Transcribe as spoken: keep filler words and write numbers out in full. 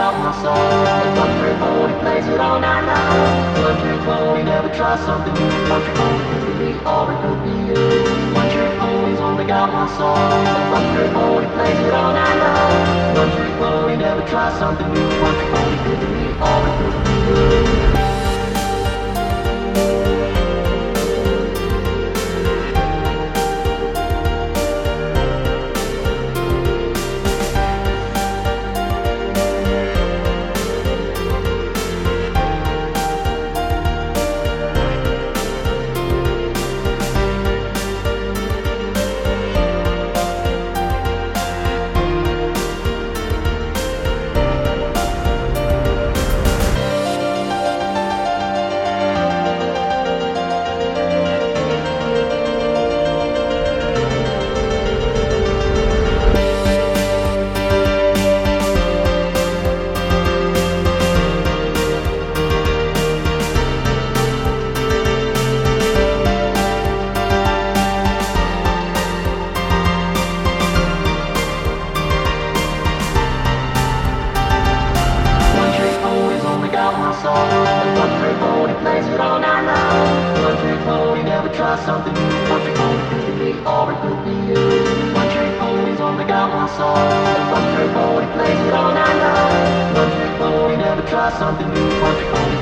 got one song. Country boy, he plays it all night long. Country boy, he never tries something new. Country boy, it could be or it could be you. Country boy, he's only got one song. Country boy, he plays it all night long. Country boy, he never tries something new. Country boy, it could be or it could be you. Country boy, he plays it all night long. Country boy, he never tries something new. Country boy, it could be or it could be you. Country boy, he's only got one song. Country boy, he plays it all night long. Country boy, he never tries something new. Country boy,